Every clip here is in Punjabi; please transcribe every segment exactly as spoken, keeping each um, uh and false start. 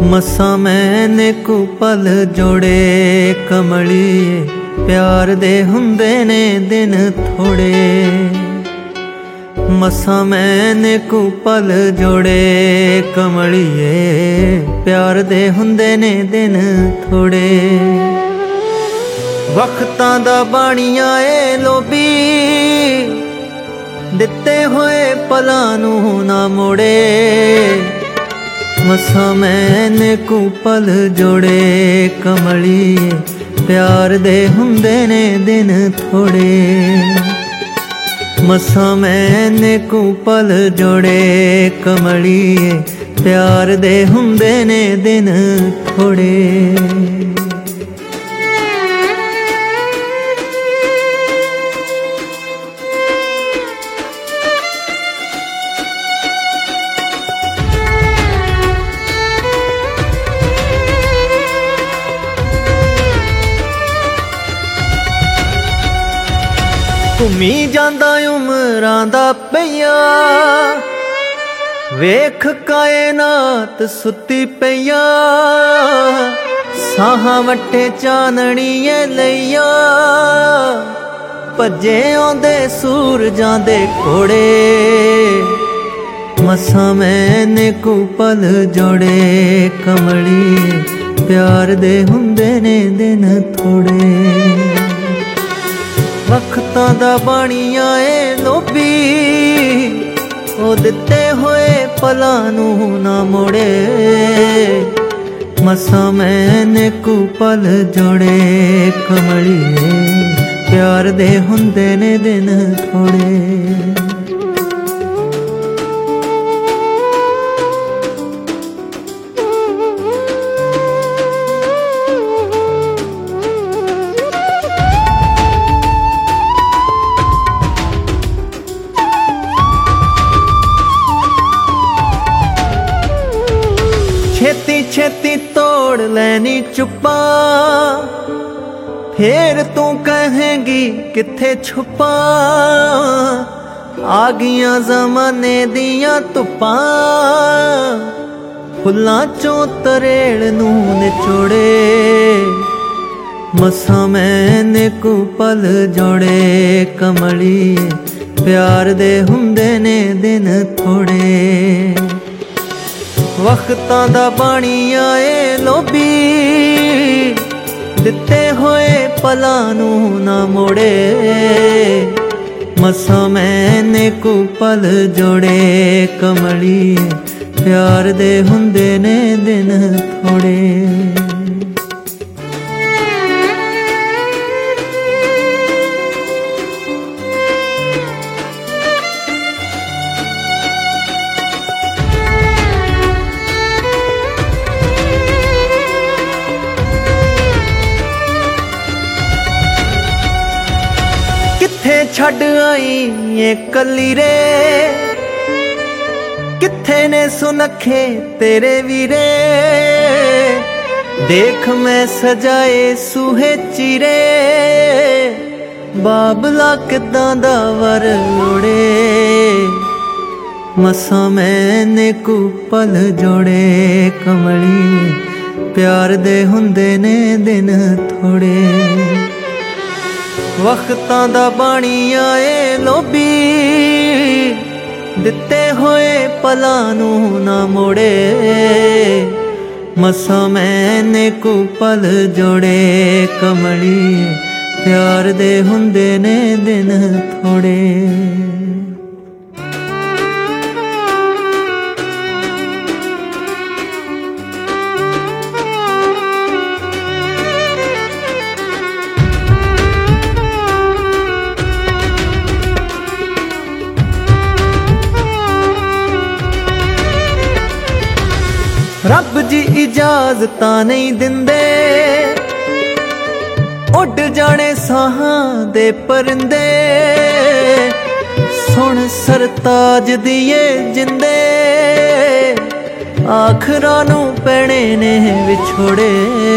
ਮਸਾਂ ਮੈਨੇ ਕੂ ਪਲ ਜੋੜੇ ਕਮਲੀਏ, ਪਿਆਰ ਦੇ ਹੁੰਦੇ ਨੇ ਦਿਨ ਥੋੜੇ। ਮਸਾਂ ਮੈਨੇ ਕੂ ਪਲ ਜੋੜੇ ਕਮਲੀਏ, ਪਿਆਰ ਦੇ ਹੁੰਦੇ ਨੇ ਦਿਨ ਥੋੜੇ। ਵਕਤਾਂ ਦਾ ਬਾਣੀਆਂ ਏ ਲੋਭੀ, ਦਿੱਤੇ ਹੋਏ ਪਲਾਂ ਨੂੰ ਨਾ ਮੋੜੇ। ਮਸਾਂ ਮੈਨੇ ਕੂ ਪਲ ਜੋੜੇ ਕਮਲੀਏ, ਪਿਆਰ ਦੇ ਹੁੰਦੇ ਨੇ ਦਿਨ ਥੋੜੇ। ਮਸਾਂ ਮੈਨੇ ਕੂ ਪਲ ਜੋੜੇ ਕਮਲੀਏ, ਪਿਆਰ ਦੇ ਹੁੰਦੇ ਨੇ ਦਿਨ ਥੋੜੇ। ਘੁੰਮੀ ਜਾਂਦਾ ਉਮਰਾਂ ਦਾ ਪਈਆ, ਵੇਖ ਕਾਇਨਾਤ ਸੁੱਤੀ ਪਈਆ। ਸਾਹਾਂ ਵੱਟੇ ਚਾਨਣੀਏ ਲਈਆ, ਭੱਜੇ ਆਉਂਦੇ ਸੂਰਜਾਂ ਦੇ ਘੋੜੇ। ਮਸਾਂ ਮੈਨੇ ਕੂ ਪਲ ਜੋੜੇ ਕਮਲੀਏ, ਪਿਆਰ ਦੇ ਹੁੰਦੇ ਨੇ ਦਿਨ ਥੋੜੇ। ਵਕਤਾਂ ਦਾ ਬਾਣੀਆਂ ਏ ਲੋਭੀ, ਉਹ ਦਿੱਤੇ ਹੋਏ ਪਲਾਂ ਨੂੰ ਨਾ ਮੋੜੇ। ਮਸਾਂ ਮੈਨੇ ਕੂ ਪਲ ਜੋੜੇ ਕਮਲੀਏ, ਪਿਆਰ ਦੇ ਹੁੰਦੇ ਨੇ ਦਿਨ ਥੋੜੇ। ਛੇਤੀ ਛੇਤੀ ਤੋੜ ਲੈਣੀ ਚੁੱਪਾਂ, ਫੇਰ ਤੂੰ ਕਹੇਂਗੀ ਕਿੱਥੇ ਛੁਪਾਂ। ਆ ਗਈਆਂ ਜ਼ਮਾਨੇ ਦੀਆਂ ਧੁੱਪਾਂ, ਫੁੱਲਾਂ ਚੋਂ ਤਰੇੜ ਨੂੰ ਨਿਚੋੜੇ। ਮਸਾਂ ਮੈਨੇ ਕੂ ਪਲ ਜੋੜੇ ਕਮਲੀਏ, ਪਿਆਰ ਦੇ ਹੁੰਦੇ ਨੇ ਦਿਨ ਥੋੜੇ। ਵਕਤਾਂ ਦਾ ਬਾਣੀਆਂ ਏ ਲੋਭੀ, ਦਿੱਤੇ ਹੋਏ ਪਲਾਂ ਨੂੰ ਨਾ ਮੋੜੇ। ਮਸਾਂ ਮੈਨੇ ਕੂ ਪਲ ਜੋੜੇ ਕਮਲੀਏ, ਪਿਆਰ ਦੇ ਹੁੰਦੇ ਨੇ ਦਿਨ ਥੋੜੇ। ਕਿੱਥੇ ਛੱਡ ਆਈ ਏ ਕੱਲੀ ਰੇ, ਕਿੱਥੇ ਨੇ ਸੁਨੱਖੇ ਤੇਰੇ ਵੀਰੇ। ਦੇਖ ਮੈਂ ਸਜਾਏ ਸੂਹੇ ਚੀਰੇ, ਬਾਬਲਾ ਕਿੱਦਾਂ ਦਾ ਵਰ ਲੋੜੇ। ਮਸਾਂ ਮੈਨੇ ਕੂ ਪਲ ਜੋੜੇ ਕਮਲੀਏ, ਪਿਆਰ ਦੇ ਹੁੰਦੇ ਨੇ ਦਿਨ ਥੋੜੇ। ਵਕਤਾਂ ਦਾ ਬਾਣੀਆਂ ਏ ਲੋਭੀ, ਦਿੱਤੇ ਹੋਏ ਪਲਾਂ ਨੂੰ ਨਾ ਮੋੜੇ। ਮਸਾਂ ਮੈਨੇ ਕੂ ਪਲ ਜੋੜੇ ਕਮਲੀਏ, ਪਿਆਰ ਦੇ ਹੁੰਦੇ ਨੇ ਦਿਨ ਥੋੜੇ। ਰੱਬ ਜੀ ਇਜਾਜ਼ਤਾਂ ਨਹੀਂ ਦਿੰਦੇ, ਉੱਡ ਜਾਣੇ ਸਾਹਾਂ ਦੇ ਪਰਿੰਦੇ। ਸੁਣ ਸਰਤਾਜ ਦੀਏ ਜਿੰਦੇ, ਆਖਰਾਂ ਨੂੰ ਪੈਣੇ ਨੇ ਵਿਛੋੜੇ।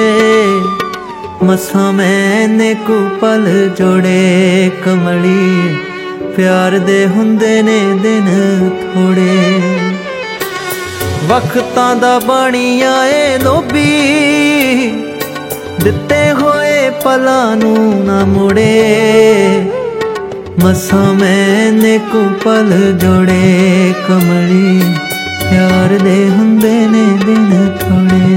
ਮਸਾਂ ਮੈਨੇ ਕੂ ਪਲ ਜੋੜੇ ਕਮਲੀਏ, ਪਿਆਰ ਦੇ ਹੁੰਦੇ ਨੇ ਦਿਨ ਥੋੜੇ। ਵਕਤਾਂ ਦਾ ਬਣਿਆ ਏ ਲੋਭੀ, ਦਿੱਤੇ ਹੋਏ ਪਲਾਂ ਨੂੰ ਨਾ ਮੁੜੇ। ਮਸਾਂ ਮੈਨੇ ਕੁ ਪਲ ਜੋੜੇ ਕਮਲੀ, ਪਿਆਰ ਦੇ ਹੁੰਦੇ ਨੇ ਦਿਨ ਥੋੜੇ।